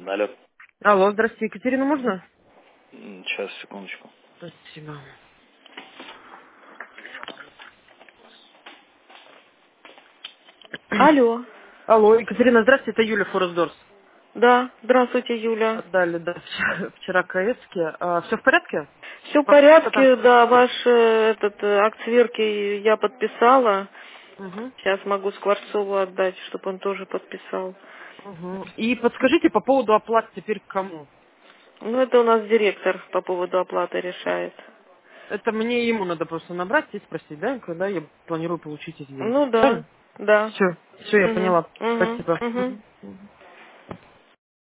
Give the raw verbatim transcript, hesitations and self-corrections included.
Алло. Алло, здравствуйте, Екатерина, можно? М, Сейчас, секундочку. Спасибо. Алло. Алло, Екатерина, здравствуйте, это Юля Форесдорс. Да, здравствуйте, Юля. Отдали, да, вчера, вчера Краевске. А, все в порядке? Все в Покупка там? порядке, да, ваш э, этот э, акт сверки я подписала. Угу, Сейчас могу Скворцову отдать, чтобы он тоже подписал. угу. И подскажите по поводу оплаты теперь к кому? Ну, это у нас директор по поводу оплаты решает. Это мне ему надо просто набрать и спросить, да, когда я планирую получить эти деньги. Ну да, Правильно? да. Все, все, я Угу, поняла. угу, Спасибо. угу. Мгм, мгм.